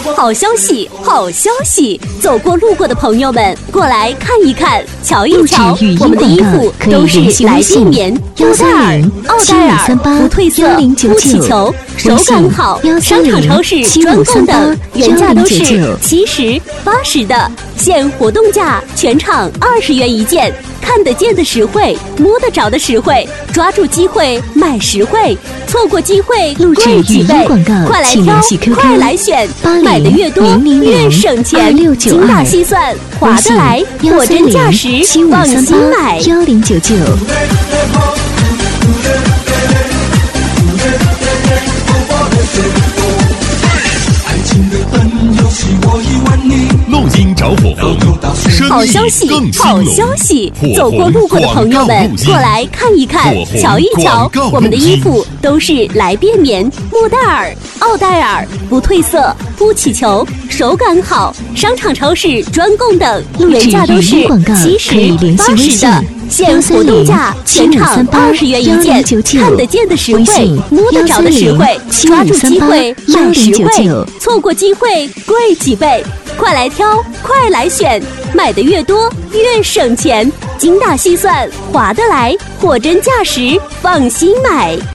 好消息，好消息！走过路过的朋友们，过来看一看，瞧一瞧，我们的衣服都是来便棉、木袋儿、奥黛尔，不褪色、不起球，手感好，商场超市专供的，原价都是70、80的，现活动价，全场20元一件。看得见的实惠，摸得着的实惠，抓住机会买实惠，错过机会贵几倍。快来挑，快来选，买的越多越省钱，精打细算，划得来，货真价实，放心买。 1099。 录音找火红， 好消息，好消息！走过路过的朋友们，过来看一看，瞧一瞧，我们的衣服都是来便棉、木袋儿、奥黛尔，不褪色、不起球，手感好，商场超市专供等，原价都是70、80的。现活动价，全场20元一件，看得见的实惠，摸得着的实惠，抓住机会买实惠，错过机会贵几倍。快来挑，快来选，买的越多越省钱，精打细算，划得来，货真价实，放心买。